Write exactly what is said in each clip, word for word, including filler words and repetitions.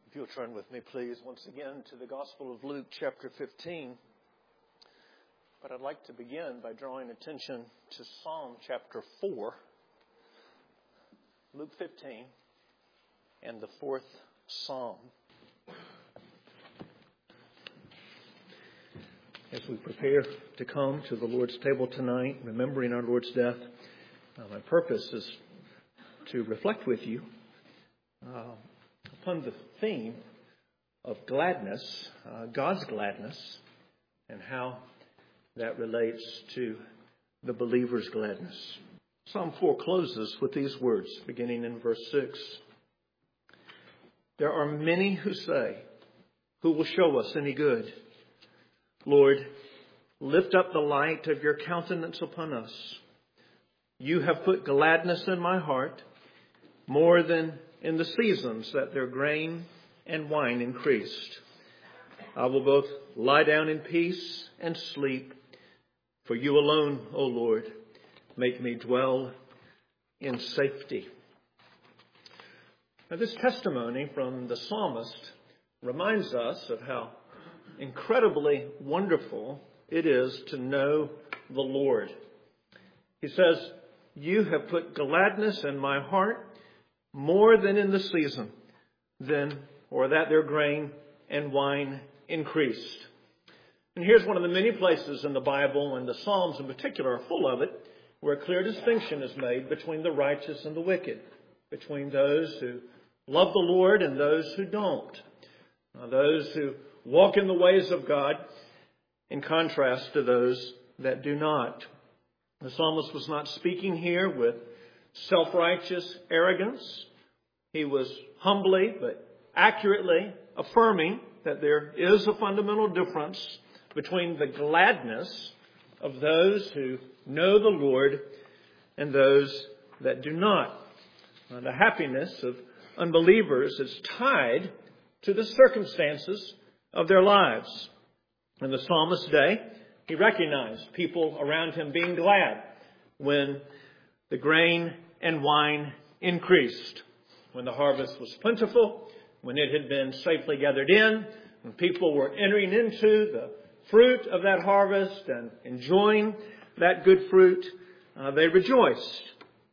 If you'll turn with me, please, once again to the Gospel of Luke, chapter fifteen. But I'd like to begin by drawing attention to Psalm chapter four, Luke fifteen, and the fourth Psalm. As we prepare to come to the Lord's table tonight, remembering our Lord's death, uh, my purpose is to reflect with you uh, upon the theme of gladness, uh, God's gladness, and how that relates to the believer's gladness. Psalm four closes with these words, beginning in verse six. There are many who say, "Who will show us any good? Lord, lift up the light of your countenance upon us. You have put gladness in my heart, more than in the seasons that their grain and wine increased. I will both lie down in peace and sleep, for you alone, O Lord, make me dwell in safety." Now, this testimony from the psalmist reminds us of how incredibly wonderful it is to know the Lord. He says, "You have put gladness in my heart, more than in the season, then, or that their grain and wine increased." And here's one of the many places in the Bible, and the Psalms in particular are full of it, where a clear distinction is made between the righteous and the wicked, between those who love the Lord and those who don't, uh, those who walk in the ways of God, in contrast to those that do not. The psalmist was not speaking here with self-righteous arrogance. He was humbly but accurately affirming that there is a fundamental difference between the gladness of those who know the Lord and those that do not. Uh, the happiness of unbelievers is tied to the circumstances of their lives. In the psalmist's day, he recognized people around him being glad when the grain and wine increased, when the harvest was plentiful, when it had been safely gathered in, when people were entering into the fruit of that harvest and enjoying that good fruit, uh, they rejoiced.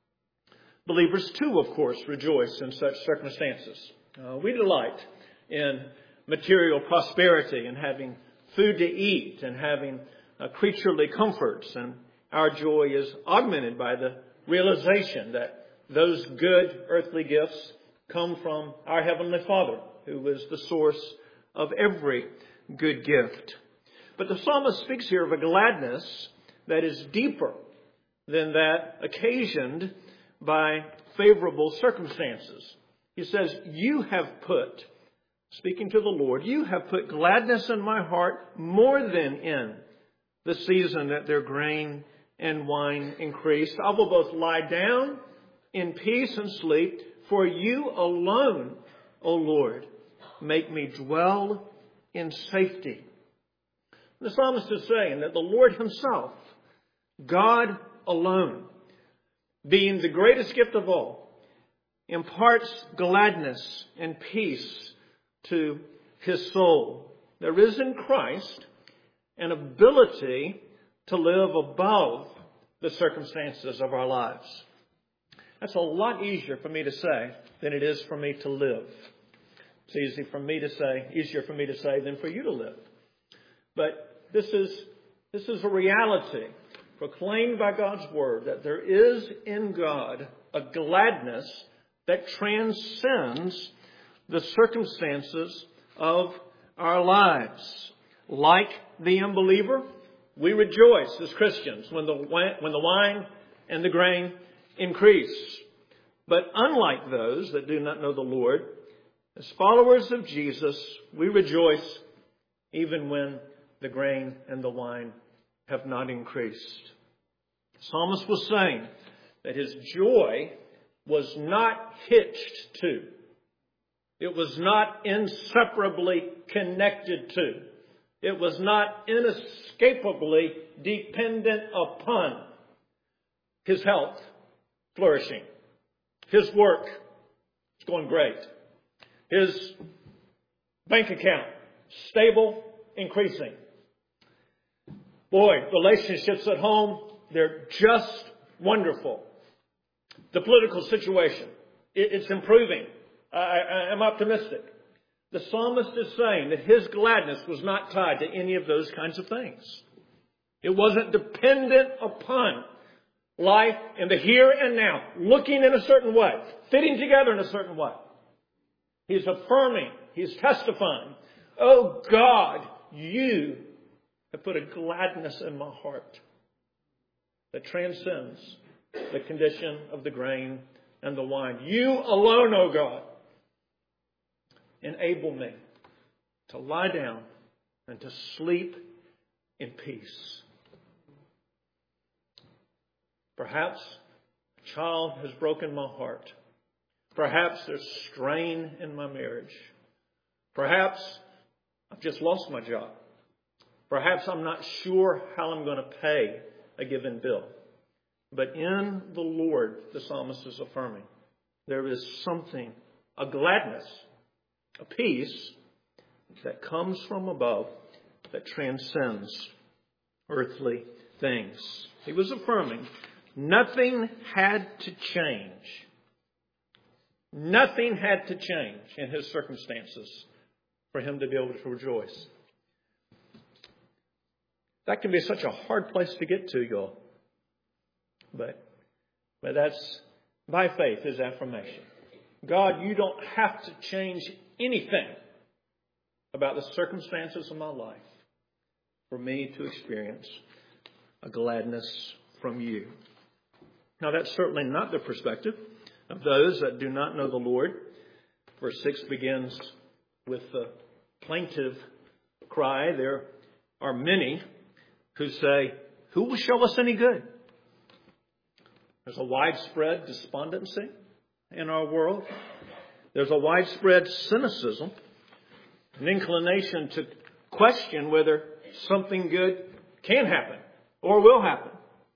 Believers too, of course, rejoice in such circumstances. Uh, we delight in material prosperity and having food to eat and having uh, creaturely comforts, and our joy is augmented by the realization that those good earthly gifts come from our Heavenly Father, who is the source of every good gift. But the psalmist speaks here of a gladness that is deeper than that occasioned by favorable circumstances. He says, "You have put," speaking to the Lord, "you have put gladness in my heart more than in the season that their grain and wine increased. I will both lie down in peace and sleep, for you alone, O Lord, make me dwell in safety." The psalmist is saying that the Lord himself, God alone, being the greatest gift of all, imparts gladness and peace to his soul. There is in Christ an ability to live above the circumstances of our lives. That's a lot easier for me to say than it is for me to live. It's easy for me to say, easier for me to say than for you to live. But this is, this is a reality proclaimed by God's Word, that there is in God a gladness that transcends the circumstances of our lives. Like the unbeliever, we rejoice as Christians when the, when the wine and the grain increase. But unlike those that do not know the Lord, as followers of Jesus, we rejoice even when the grain and the wine have not increased. The psalmist was saying that his joy was not hitched to. It was not inseparably connected to. It was not inescapably dependent upon his health flourishing. His work is going great. His bank account, stable, increasing. Boy, relationships at home, they're just wonderful. The political situation, it's improving. I, I, I'm optimistic. The psalmist is saying that his gladness was not tied to any of those kinds of things. It wasn't dependent upon life in the here and now, looking in a certain way, fitting together in a certain way. He's affirming, he's testifying, oh God, you have put a gladness in my heart that transcends the condition of the grain and the wine. You alone, oh God, enable me to lie down and to sleep in peace. Perhaps a child has broken my heart. Perhaps there's strain in my marriage. Perhaps I've just lost my job. Perhaps I'm not sure how I'm going to pay a given bill. But in the Lord, the psalmist is affirming, there is something, a gladness, a peace that comes from above that transcends earthly things. He was affirming nothing had to change. Nothing had to change in his circumstances for him to be able to rejoice. That can be such a hard place to get to, y'all. But, but that's by faith is affirmation. God, you don't have to change anything about the circumstances of my life for me to experience a gladness from you. Now, that's certainly not the perspective of those that do not know the Lord. Verse six begins with the plaintive cry. There are many who say, who will show us any good? There's a widespread despondency in our world. There's a widespread cynicism, an inclination to question whether something good can happen or will happen.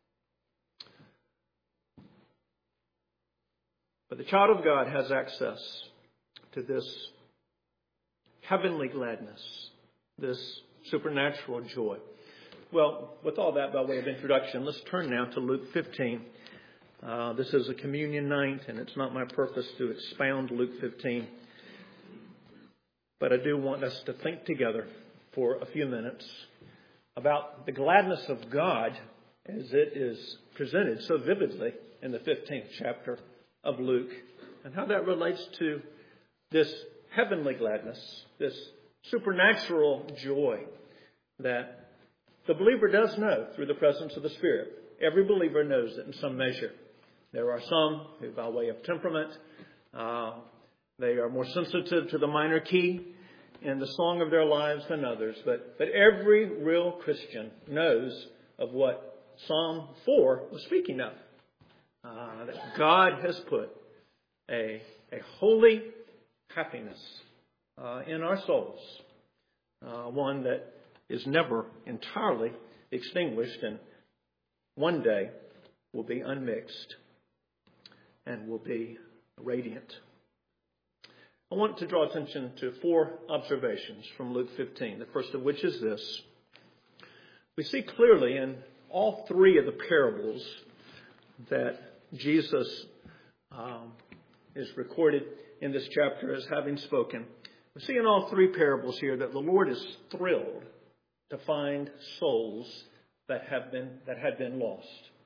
But the child of God has access to this heavenly gladness, this supernatural joy. Well, with all that by way of introduction, let's turn now to Luke fifteen. Uh, this is a communion night, and it's not my purpose to expound Luke fifteen. But I do want us to think together for a few minutes about the gladness of God as it is presented so vividly in the fifteenth chapter of Luke, and how that relates to this heavenly gladness, this supernatural joy that the believer does know through the presence of the Spirit. Every believer knows it in some measure. There are some who, by way of temperament, uh, they are more sensitive to the minor key in the song of their lives than others. But, but every real Christian knows of what Psalm four was speaking of. Uh, that God has put a, a holy happiness uh, in our souls. Uh, one that is never entirely extinguished and one day will be unmixed and will be radiant. I want to draw attention to four observations from Luke fifteen, the first of which is this. We see clearly in all three of the parables that Jesus um, is recorded in this chapter as having spoken. We see in all three parables here that the Lord is thrilled to find souls that have been that had been lost.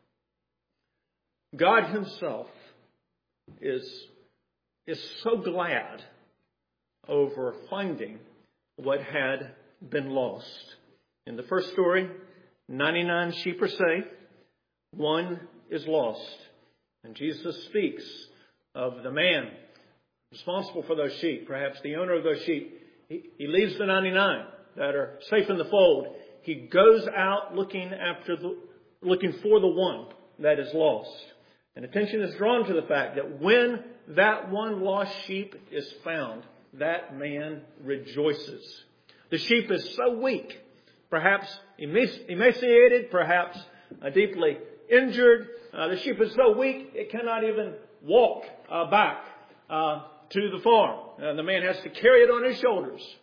God himself is, is so glad over finding what had been lost. In the first story, ninety-nine sheep are saved, one is lost. And Jesus speaks of the man responsible for those sheep, perhaps the owner of those sheep. He, he leaves the ninety-nine that are safe in the fold. He goes out looking after the, looking for the one that is lost. And attention is drawn to the fact that when that one lost sheep is found, that man rejoices. The sheep is so weak, perhaps emaciated, perhaps uh, deeply injured. Uh, the sheep is so weak it cannot even walk uh, back uh, to the farm. Uh, the man has to carry it on his shoulders.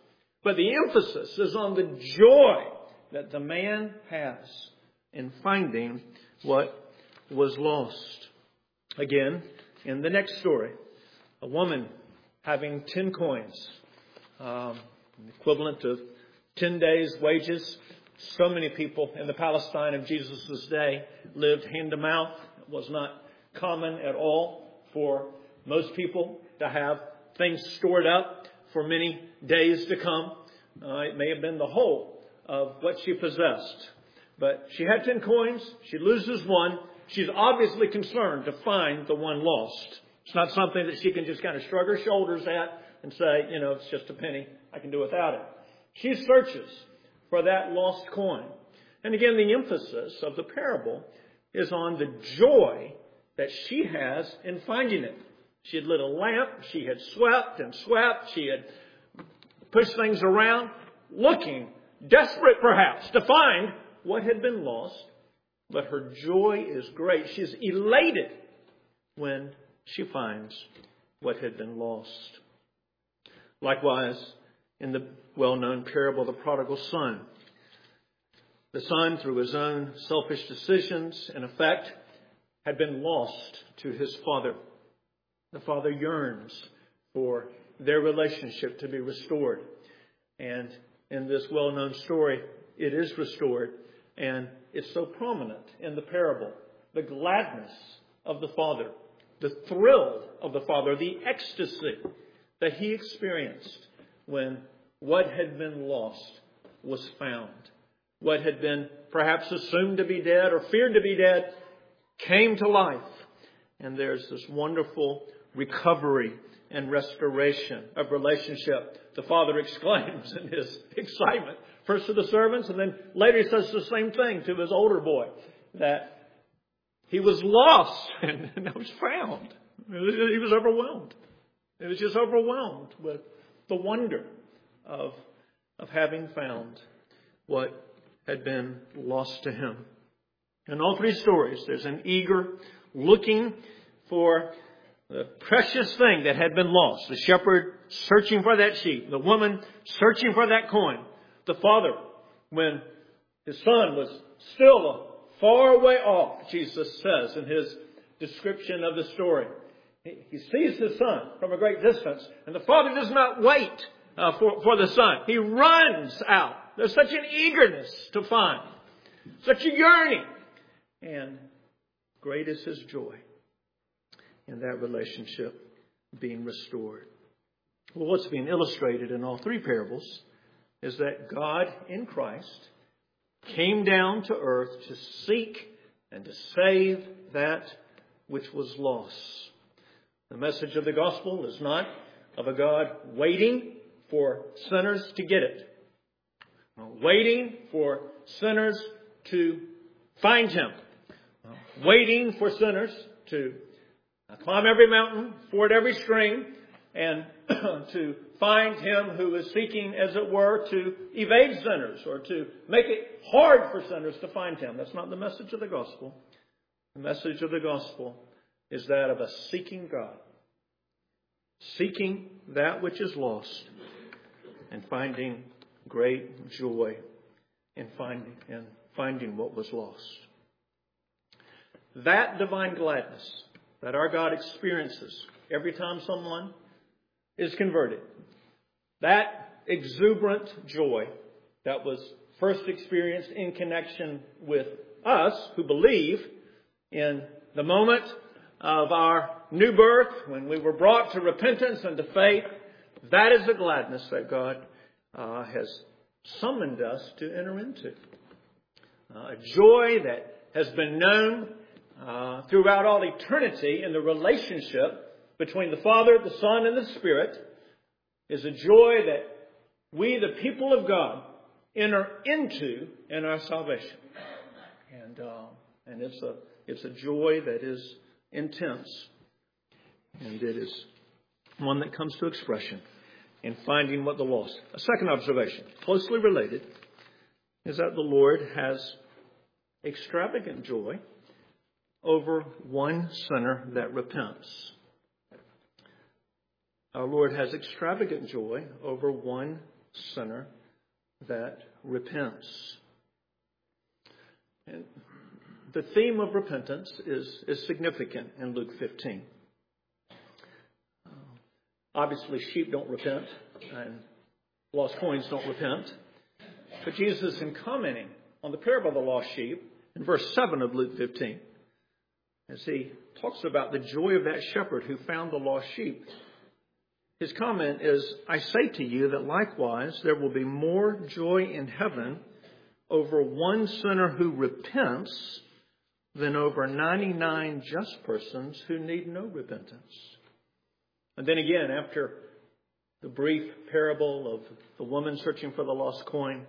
But the emphasis is on the joy that the man has in finding what was lost. Again, in the next story, a woman having ten coins, um, equivalent to ten days' wages. So many people in the Palestine of Jesus' day lived hand to mouth. It was not common at all for most people to have things stored up for many days to come. Uh, it may have been the whole of what she possessed. But she had ten coins. She loses one. She's obviously concerned to find the one lost. It's not something that she can just kind of shrug her shoulders at and say, you know, it's just a penny. I can do without it. She searches for that lost coin. And again, the emphasis of the parable is on the joy that she has in finding it. She had lit a lamp. She had swept and swept. She had pushed things around, looking, desperate perhaps, to find what had been lost. But her joy is great. She's elated when she finds what had been lost. Likewise, in the well-known parable of the prodigal son, the son, through his own selfish decisions, in effect, had been lost to his father. The father yearns for their relationship to be restored. And in this well-known story, it is restored. And it's so prominent in the parable. The gladness of the father, the thrill of the father, the ecstasy that he experienced when what had been lost was found. What had been perhaps assumed to be dead or feared to be dead came to life. And there's this wonderful recovery and restoration of relationship. The father exclaims in his excitement, first to the servants, and then later he says the same thing to his older boy, that he was lost and now he's found. He was overwhelmed. He was just overwhelmed with the wonder of, of having found what had been lost to him. In all three stories, there's an eager looking for the precious thing that had been lost. The shepherd searching for that sheep. The woman searching for that coin. The father, when his son was still a far way off, Jesus says in his description of the story. He sees his son from a great distance, and the father does not wait uh, for, for the son. He runs out. There's such an eagerness to find, such a yearning. And great is his joy in that relationship being restored. Well, what's being illustrated in all three parables is that God in Christ came down to earth to seek and to save that which was lost. The message of the gospel is not of a God waiting for sinners to get it, waiting for sinners to find him, waiting for sinners to climb every mountain, ford every stream, and to find him who is seeking, as it were, to evade sinners or to make it hard for sinners to find him. That's not the message of the gospel. The message of the gospel is that of a seeking God, seeking that which is lost and finding great joy in finding, in finding what was lost. That divine gladness that our God experiences every time someone is converted, that exuberant joy that was first experienced in connection with us who believe in the moment of our new birth, when we were brought to repentance and to faith, that is the gladness that God uh, has summoned us to enter into. Uh, a joy that has been known uh, throughout all eternity in the relationship between the Father, the Son, and the Spirit, is a joy that we, the people of God, enter into in our salvation. And uh, and it's a it's a joy that is intense. And it is one that comes to expression in finding what the lost. A second observation, closely related, is that the Lord has extravagant joy over one sinner that repents. Our Lord has extravagant joy over one sinner that repents. And the theme of repentance is, is significant in Luke fifteen. Uh, obviously, sheep don't repent, and lost coins don't repent. But Jesus, in commenting on the parable of the lost sheep, in verse seven of Luke fifteen, as he talks about the joy of that shepherd who found the lost sheep, his comment is, I say to you that likewise there will be more joy in heaven over one sinner who repents than over ninety-nine just persons who need no repentance. And then again, after the brief parable of the woman searching for the lost coin,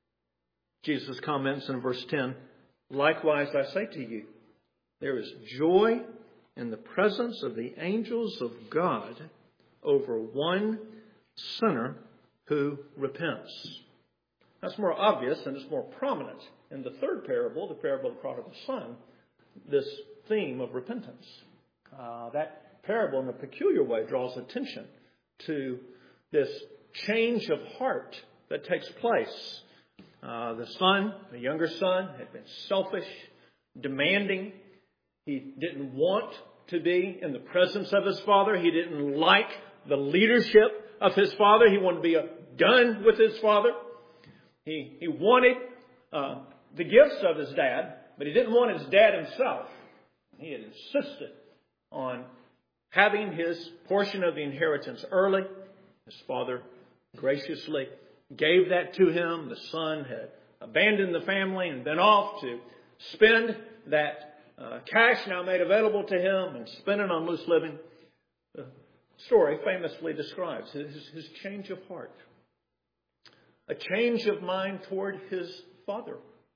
Jesus comments in verse ten, likewise I say to you, there is joy in the presence of the angels of God over one sinner who repents. That's more obvious and it's more prominent in the third parable, the parable of the prodigal son, this theme of repentance. Uh, that parable in a peculiar way draws attention to this change of heart that takes place. Uh, the son, the younger son, had been selfish, demanding. He didn't want to be in the presence of his father. He didn't like the leadership of his father. He wanted to be uh, done with his father. He, he wanted uh, the gifts of his dad, but he didn't want his dad himself. He had insisted on having his portion of the inheritance early. His father graciously gave that to him. The son had abandoned the family and been off to spend that uh, cash now made available to him and spend it on loose living. The story famously describes his, his change of heart. A change of mind toward his father.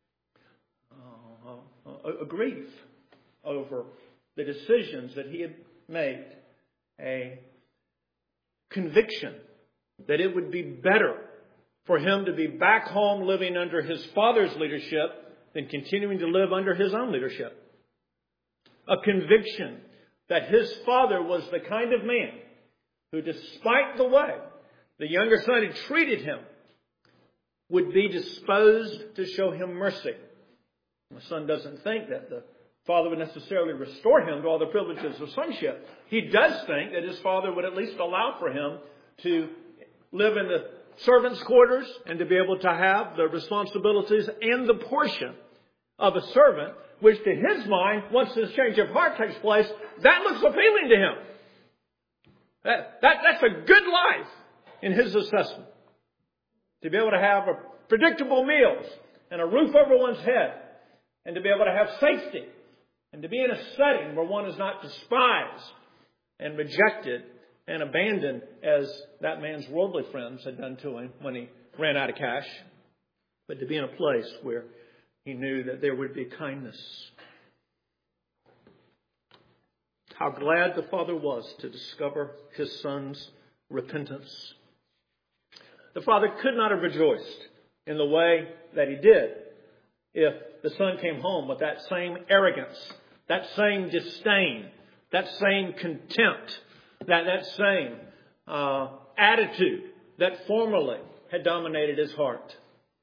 Uh, a, a grief over the decisions that he had made. A conviction that it would be better for him to be back home living under his father's leadership than continuing to live under his own leadership. A conviction that his father was the kind of man who, despite the way the younger son had treated him, would be disposed to show him mercy. The son doesn't think that the father would necessarily restore him to all the privileges of sonship. He does think that his father would at least allow for him to live in the servants' quarters and to be able to have the responsibilities and the portion of a servant, which to his mind, once this change of heart takes place, that looks appealing to him. That, that, that's a good life in his assessment. To be able to have a predictable meals and a roof over one's head and to be able to have safety and to be in a setting where one is not despised and rejected and abandoned as that man's worldly friends had done to him when he ran out of cash, but to be in a place where he knew that there would be kindness. How glad the father was to discover his son's repentance. The father could not have rejoiced in the way that he did if the son came home with that same arrogance, that same disdain, that same contempt, that, that same uh, attitude that formerly had dominated his heart.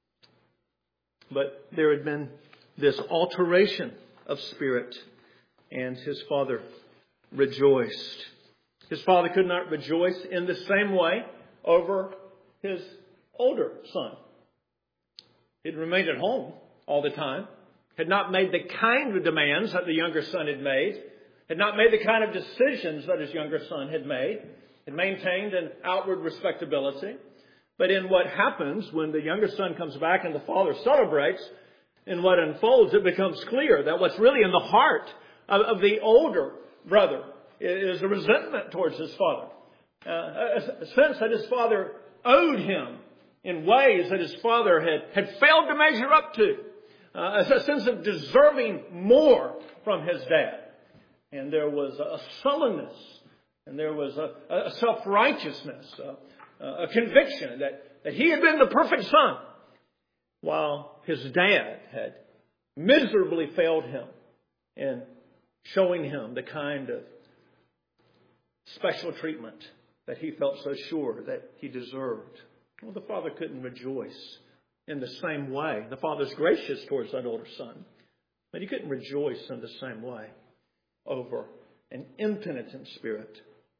But there had been this alteration of spirit, and his father rejoiced. His father could not rejoice in the same way over his older son. He'd remained at home all the time, had not made the kind of demands that the younger son had made, had not made the kind of decisions that his younger son had made, had maintained an outward respectability. But in what happens when the younger son comes back and the father celebrates, in what unfolds, it becomes clear that what's really in the heart of, of the older brother is a resentment towards his father. Uh, a, a sense that his father owed him in ways that his father had, had failed to measure up to. Uh, a sense of deserving more from his dad. And there was a sullenness, and there was a, a self-righteousness, a, a conviction that, that he had been the perfect son, while his dad had miserably failed him in showing him the kind of special treatment that he felt so sure that he deserved. Well, the father couldn't rejoice in the same way. The father's gracious towards that older son, but he couldn't rejoice in the same way over an impenitent spirit.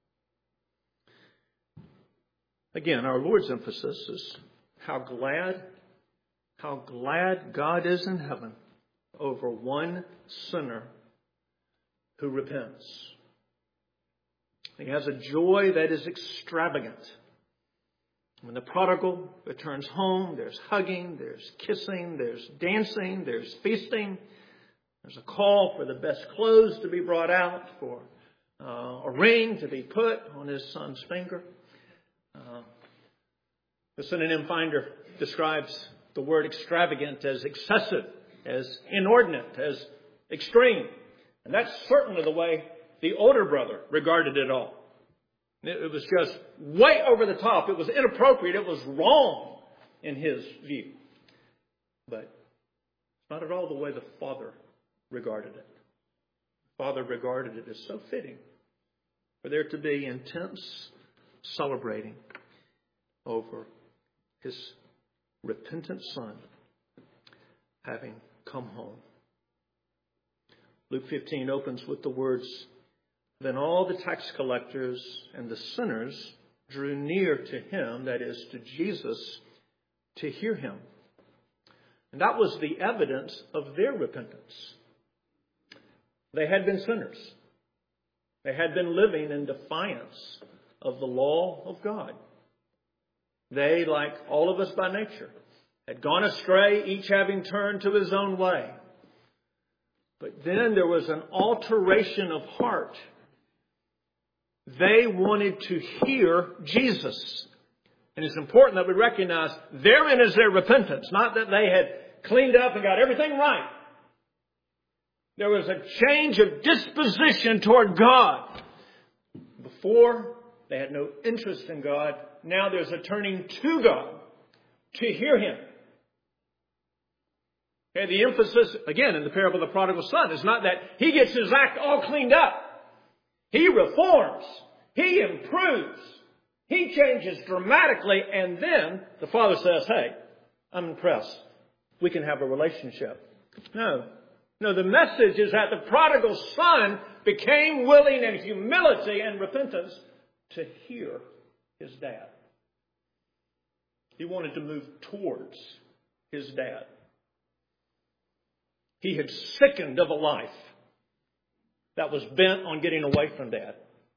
Again, our Lord's emphasis is how glad, how glad God is in heaven over one sinner who repents. He has a joy that is extravagant. When the prodigal returns home, there's hugging, there's kissing, there's dancing, there's feasting. There's a call for the best clothes to be brought out, for uh, a ring to be put on his son's finger. Uh, the synonym finder describes the word extravagant as excessive, as inordinate, as extreme. And that's certainly the way the older brother regarded it all. It was just way over the top. It was inappropriate. It was wrong in his view. But it's not at all the way the father regarded it. The father regarded it as so fitting for there to be intense celebrating over his repentant son having come home. Luke fifteen opens with the words, "Then all the tax collectors and the sinners drew near to him," that is, to Jesus, "to hear him." And that was the evidence of their repentance. They had been sinners. They had been living in defiance of the law of God. They, like all of us by nature, had gone astray, each having turned to his own way. But then there was an alteration of heart. They wanted to hear Jesus. And it's important that we recognize therein is their repentance. Not that they had cleaned up and got everything right. There was a change of disposition toward God. Before, they had no interest in God. Now there's a turning to God to hear him. Okay, the emphasis, again, in the parable of the prodigal son is not that he gets his act all cleaned up. He reforms. He improves. He changes dramatically. And then the father says, "Hey, I'm impressed. We can have a relationship." No. No, the message is that the prodigal son became willing in humility and repentance to hear his dad. He wanted to move towards his dad. He had sickened of a life that was bent on getting away from dad.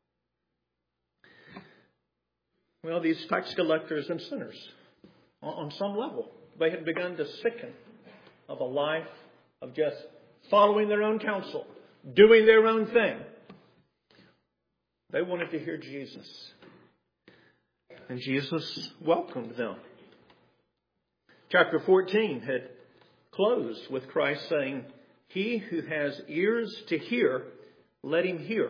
Well, these tax collectors and sinners, on some level, they had begun to sicken of a life of just following their own counsel, doing their own thing. They wanted to hear Jesus. And Jesus welcomed them. Chapter fourteen had closed with Christ saying, "He who has ears to hear, let him hear."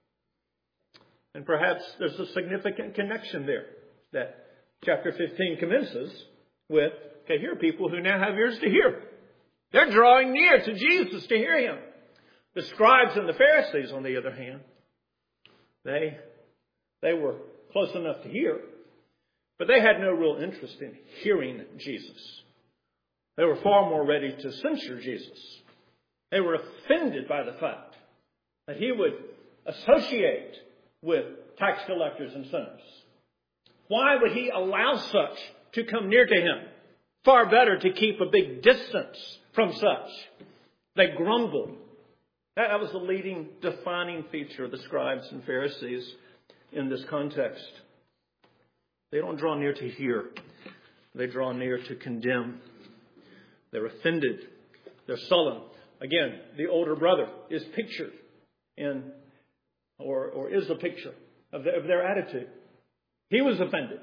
And perhaps there's a significant connection there that chapter fifteen commences with. Okay, here are people who now have ears to hear. They're drawing near to Jesus to hear him. The scribes and the Pharisees, on the other hand, they, they were close enough to hear, but they had no real interest in hearing Jesus. They were far more ready to censure Jesus. They were offended by the fact that he would associate with tax collectors and sinners. Why would he allow such to come near to him? Far better to keep a big distance from such. They grumbled. That was the leading defining feature of the scribes and Pharisees in this context. They don't draw near to hear. They draw near to condemn. They're offended. They're sullen. Again, the older brother is pictured in, or, or is a picture of, the, of their attitude. He was offended.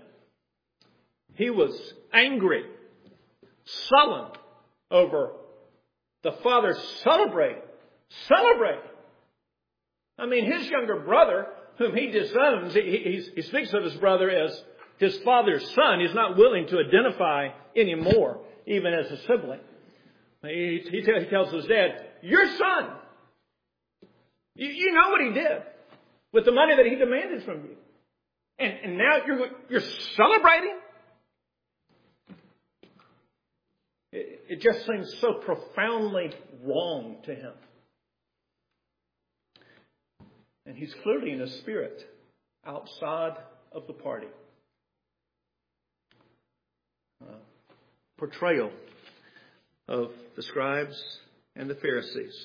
He was angry, sullen over the father celebrating. Celebrating. I mean, his younger brother, whom he disowns, he, he, he speaks of his brother as his father's son. He's not willing to identify anymore, even as a sibling. He, he, he tells his dad, "Your son. You, you know what he did with the money that he demanded from you. And, and now you're, you're celebrating? it just seems so profoundly wrong to him. And he's clearly in a spirit outside of the party. Uh, portrayal of the scribes and the Pharisees.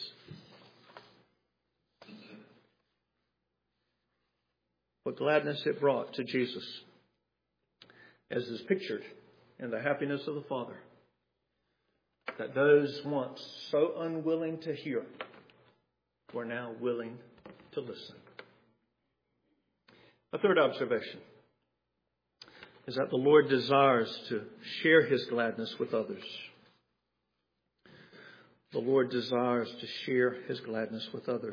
What gladness it brought to Jesus, as is pictured in the happiness of the Father, that those once so unwilling to hear were now willing to listen. A third observation is that the Lord desires to share his gladness with others. The Lord desires to share his gladness with others.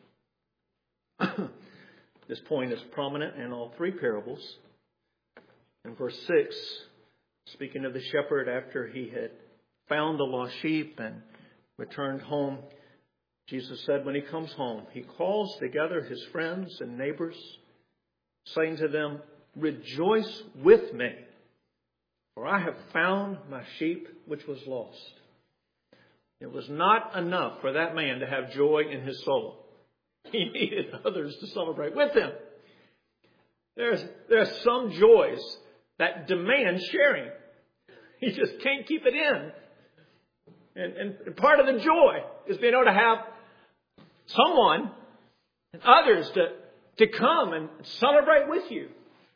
This point is prominent in all three parables. In verse six, speaking of the shepherd after he had found the lost sheep and returned home, Jesus said when he comes home, he calls together his friends and neighbors, saying to them, "Rejoice with me, for I have found my sheep which was lost." It was not enough for that man to have joy in his soul. He needed others to celebrate with him. There's, there are some joys that demand sharing. You just can't keep it in. And, and part of the joy is being able to have someone and others to, to come and celebrate with you.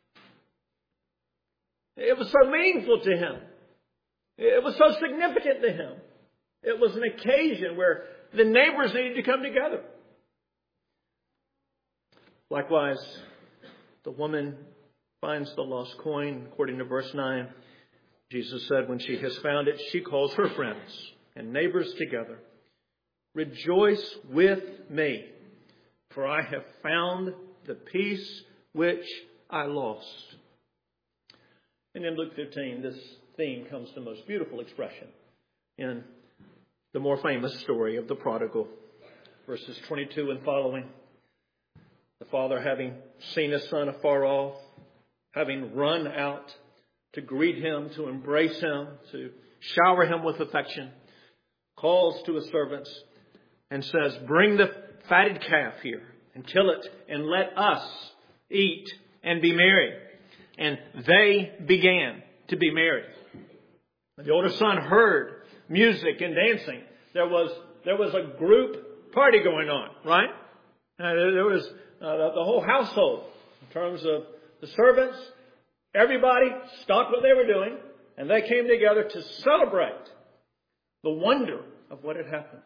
It was so meaningful to him. It was so significant to him. It was an occasion where the neighbors needed to come together. Likewise, the woman finds the lost coin. According to verse nine, Jesus said when she has found it, she calls her friends and neighbors together. "Rejoice with me, for I have found the piece which I lost." And in Luke fifteen, this theme comes to most beautiful expression in the more famous story of the prodigal. Verses twenty-two and following. The father, having seen his son afar off, having run out to greet him, to embrace him, to shower him with affection, calls to his servants and says, "Bring the fatted calf here and kill it and let us eat and be merry." And they began to be merry. The older son heard music and dancing. There was, there was a group party going on, right? Uh, there was uh, the, the whole household in terms of the servants. Everybody stopped what they were doing and they came together to celebrate the wonder of what had happened.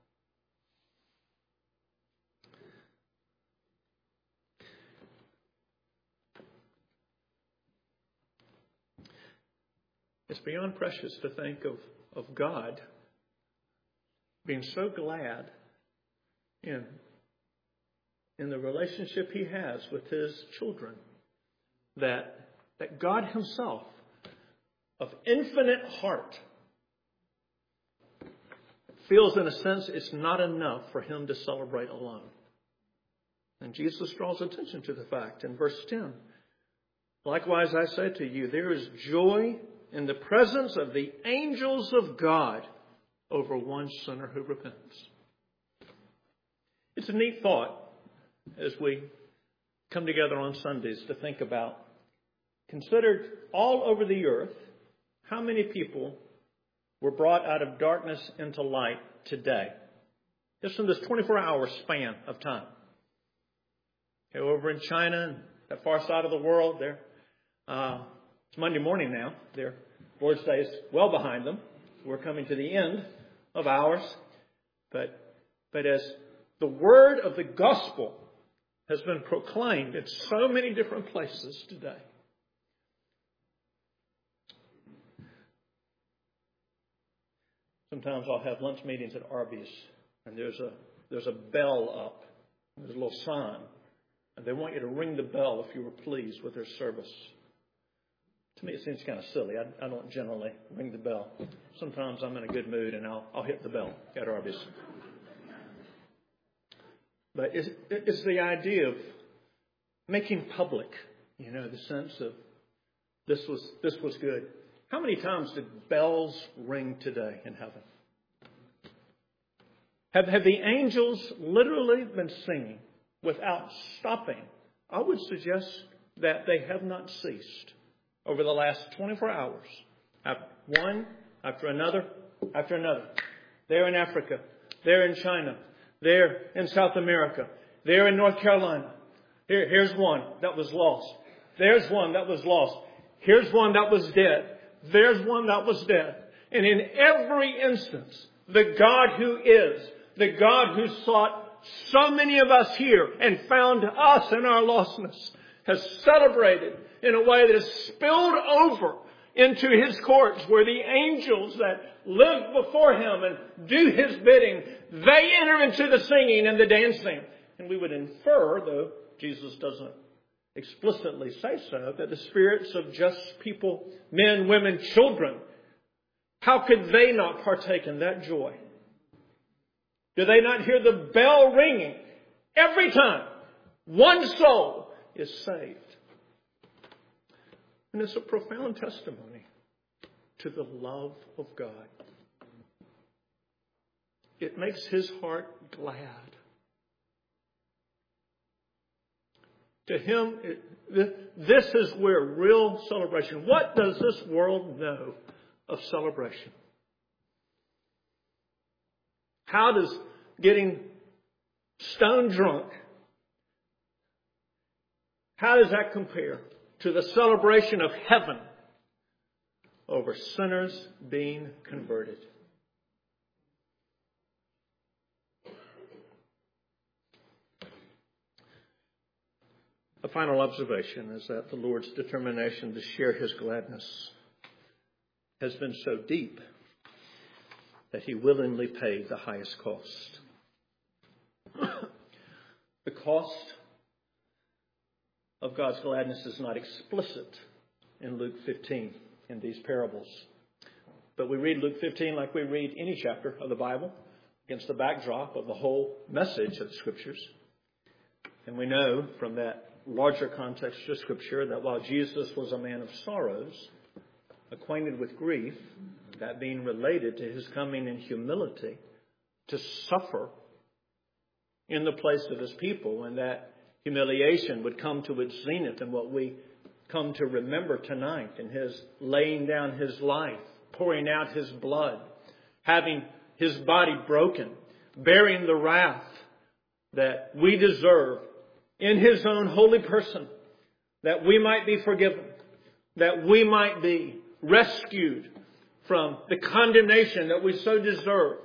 It's beyond precious to think of, of God being so glad in, in the relationship he has with his children that, that God himself, of infinite heart, feels in a sense it's not enough for him to celebrate alone. And Jesus draws attention to the fact in verse ten. "Likewise I say to you, there is joy in the presence of the angels of God over one sinner who repents." It's a neat thought as we come together on Sundays to think about, considered all over the earth, how many people were brought out of darkness into light today. Just in this twenty-four hour span of time. Okay, over in China and that far side of the world, there, uh, it's Monday morning now. Their Lord's Day is well behind them. We're coming to the end of ours. But, but as the word of the gospel has been proclaimed in so many different places today, sometimes I'll have lunch meetings at Arby's, and there's a there's a bell up. There's a little sign, and they want you to ring the bell if you were pleased with their service. To me, it seems kind of silly. I, I don't generally ring the bell. Sometimes I'm in a good mood, and I'll I'll hit the bell at Arby's. But it's, it's the idea of making public, you know, the sense of this was this was good. How many times did bells ring today in heaven? Have, have the angels literally been singing without stopping? I would suggest that they have not ceased over the last twenty-four hours. One after another after another. There in Africa. There in China. There in South America. There in North Carolina. Here, here's one that was lost. There's one that was lost. Here's one that was dead. There's one that was dead. And in every instance, the God who is, the God who sought so many of us here and found us in our lostness, has celebrated in a way that has spilled over into His courts, where the angels that live before Him and do His bidding, they enter into the singing and the dancing. And we would infer, though Jesus doesn't explicitly say so, that the spirits of just people, men, women, children, how could they not partake in that joy? Do they not hear the bell ringing every time one soul is saved? And it's a profound testimony to the love of God. It makes His heart glad. To Him, it, this is where real celebration. What does this world know of celebration? How does getting stone drunk, how does that compare to the celebration of heaven over sinners being converted? A final observation is that the Lord's determination to share His gladness has been so deep that He willingly paid the highest cost. The cost of God's gladness is not explicit in Luke fifteen in these parables. But we read Luke fifteen like we read any chapter of the Bible against the backdrop of the whole message of the Scriptures. And we know from that larger context of Scripture that while Jesus was a man of sorrows, acquainted with grief, that being related to His coming in humility to suffer in the place of His people, and that humiliation would come to its zenith in what we come to remember tonight, in His laying down His life, pouring out His blood, having His body broken, bearing the wrath that we deserve in His own holy person, that we might be forgiven, that we might be rescued from the condemnation that we so deserve.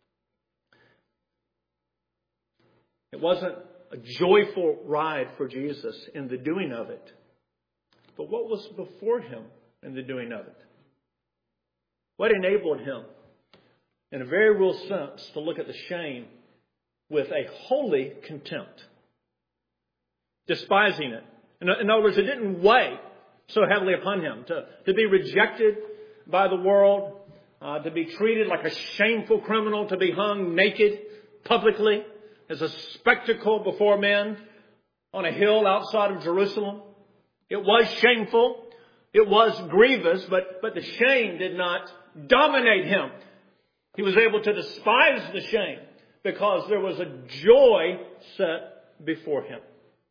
It wasn't a joyful ride for Jesus in the doing of it. But what was before Him in the doing of it? What enabled Him, in a very real sense, to look at the shame with a holy contempt, despising it. In, in other words, it didn't weigh so heavily upon Him to, to be rejected by the world, uh, to be treated like a shameful criminal, to be hung naked publicly as a spectacle before men on a hill outside of Jerusalem. It was shameful. It was grievous, but, but the shame did not dominate Him. He was able to despise the shame because there was a joy set before Him.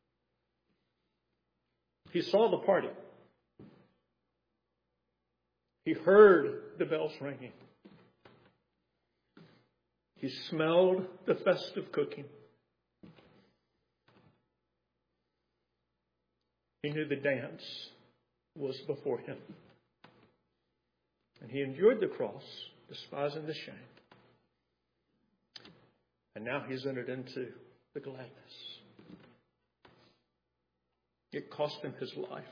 He saw the party. He heard the bells ringing. He smelled the festive cooking. He knew the dance was before Him. And He endured the cross, despising the shame. And now He's entered into the gladness. It cost Him His life.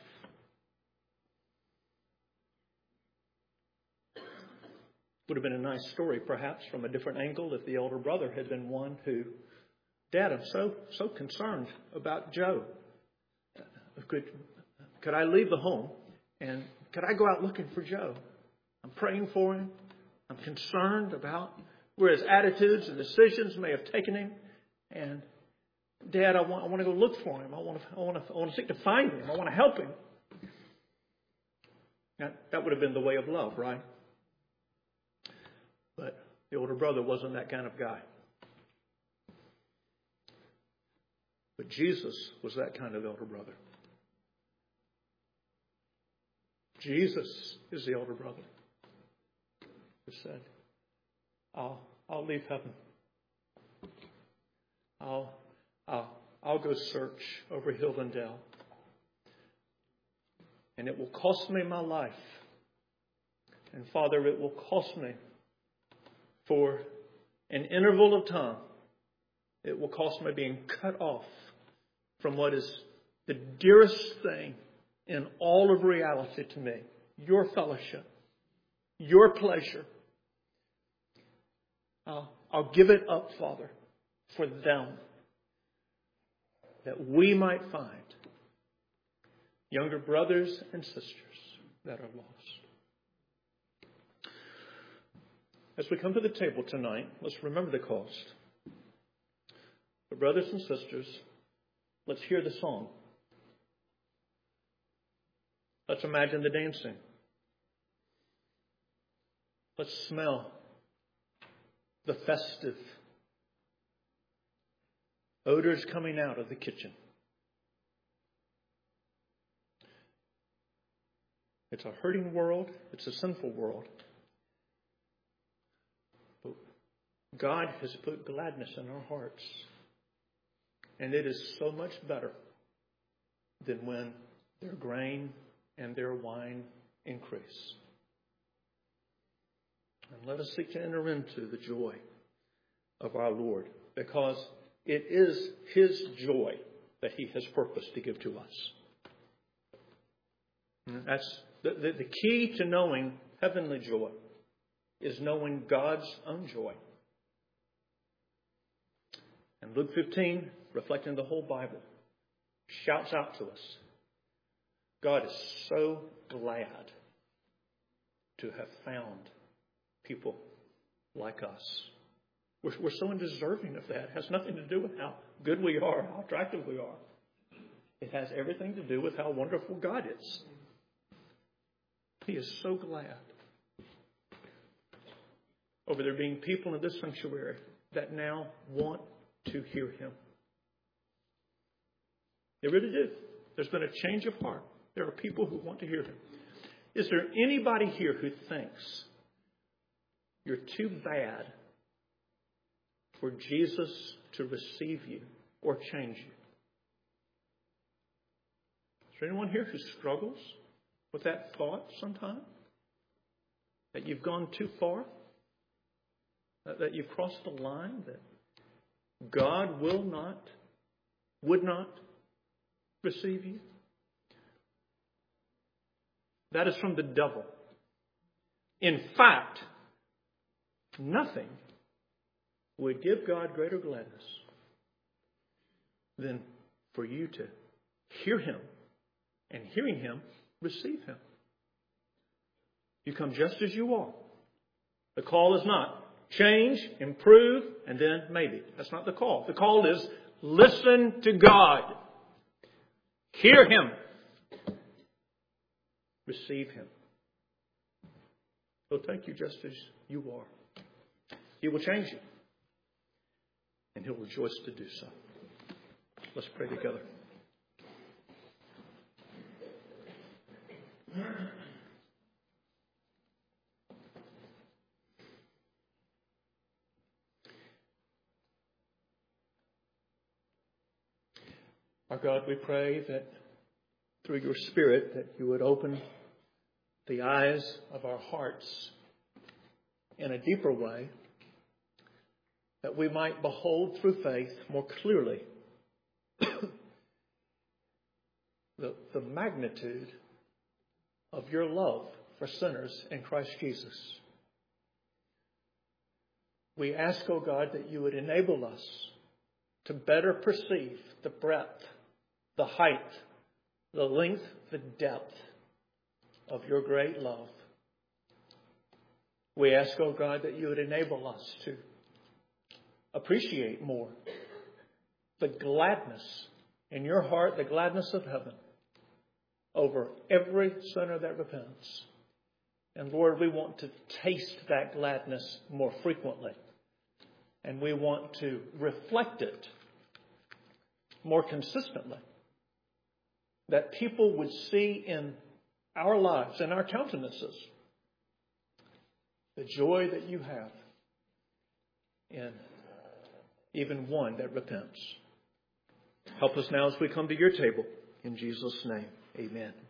Would have been a nice story, perhaps, from a different angle if the older brother had been one who, Dad, I'm so so concerned about Joe. Could could I leave the home and could I go out looking for Joe? I'm praying for him. I'm concerned about where his attitudes and decisions may have taken him. And Dad, I want I want to go look for him. I want to I want to I want to seek to find him. I want to help him. Now, that would have been the way of love, right? But the older brother wasn't that kind of guy. But Jesus was that kind of elder brother. Jesus is the elder brother who said, I'll, I'll leave heaven. I'll, I'll, I'll go search over hill and dale. And it will cost me my life. And Father, it will cost me for an interval of time. It will cost me being cut off from what is the dearest thing in all of reality to me. Your fellowship. Your pleasure. I'll, I'll give it up, Father, for them. That we might find younger brothers and sisters that are lost. As we come to the table tonight, let's remember the cost. But brothers and sisters, let's hear the song. Let's imagine the dancing. Let's smell the festive odors coming out of the kitchen. It's a hurting world. It's a sinful world. But God has put gladness in our hearts. And it is so much better than when their grain and their wine increase. And let us seek to enter into the joy of our Lord, because it is His joy that He has purposed to give to us. And that's the, the, the key to knowing heavenly joy is knowing God's own joy. And Luke fifteen, reflecting the whole Bible, shouts out to us, God is so glad to have found people like us. We're, we're so undeserving of that. It has nothing to do with how good we are, how attractive we are. It has everything to do with how wonderful God is. He is so glad over there being people in this sanctuary that now want to hear Him. They really do. There's been a change of heart. There are people who want to hear Him. Is there anybody here who thinks you're too bad for Jesus to receive you or change you? Is there anyone here who struggles with that thought sometime? That you've gone too far? That you've crossed the line? That God will not, would not receive you? That is from the devil. In fact, nothing would give God greater gladness than for you to hear Him, and hearing Him, receive Him. You come just as you are. The call is not change, improve, and then maybe. That's not the call. The call is listen to God. Hear Him. Receive Him. He'll take you just as you are. He will change you. And He'll rejoice to do so. Let's pray together. Our God, we pray that through your Spirit that you would open the eyes of our hearts in a deeper way, that we might behold through faith more clearly the, the magnitude of your love for sinners in Christ Jesus. We ask, O God, that you would enable us to better perceive the breadth, the height, the length, the depth of your great love. We ask, O God, that you would enable us to appreciate more the gladness in your heart, the gladness of heaven, over every sinner that repents. And Lord, we want to taste that gladness more frequently. And we want to reflect it more consistently. That people would see in our lives and our countenances the joy that you have in even one that repents. Help us now as we come to your table. In Jesus' name, amen.